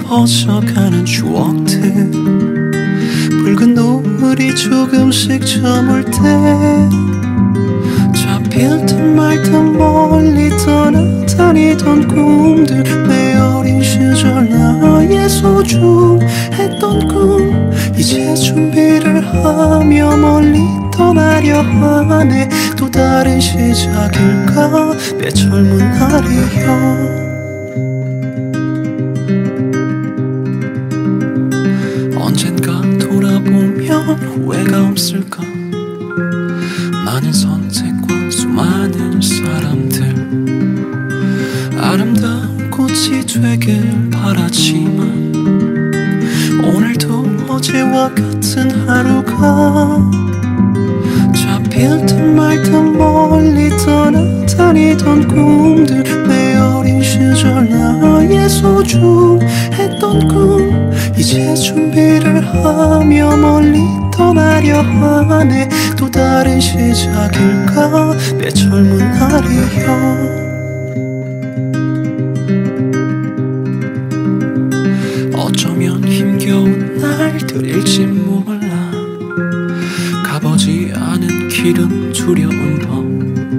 퍼져가는 추억들, 붉은 노을이 조금씩 저물 때 잡힐 듯 말 듯 멀리 떠나다니던 꿈들, 내 어린 시절 나의 소중했던 꿈, 이제 준비를 하며 멀리 떠나려 하네. 또 다른 시작일까 내 젊은 날이여. 언젠가 돌아보면 후회가 없을까. 많은 선택과 수많은 사람들, 아름다운 꽃이 되길 바라지만 오늘도 어제와 같은 하루가 잡힐 듯 말 듯 멀리 떠나다니던 꿈들, 내 어린 시절 나의 소중했던 꿈, 이제 준비를 하며 멀리 떠나려 하네. 또 다른 시작일까 내 젊은 날이여. 어쩌면 힘겨운 날들일지 몰라. 가보지 않은 길은 두려운 법,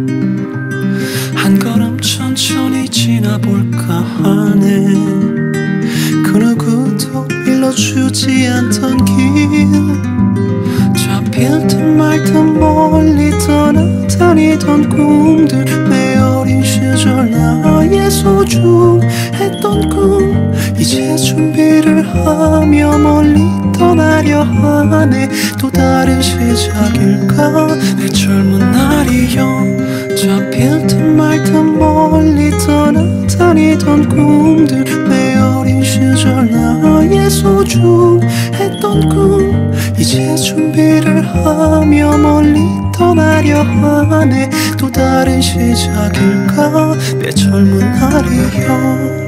한 걸음 천천히 지나볼까 하네. 그 누구도 일러주지 않던 길, 잡힐 듯 말 듯 멀리 떠나다니던 꿈들, 내 어린 시절 나의 소중했던 꿈, 이제 준비를 하며 멀리 떠나려 하네. 또 다른 시작일까 내 젊은 날이여. 잡힐 듯 말 듯 멀리 떠나다니던 꿈들, 내 어린 시절 나의 소중했던 꿈, 이제 준비를 하며 멀리 떠나려 하네. 또 다른 시작일까 내 젊은 날이여.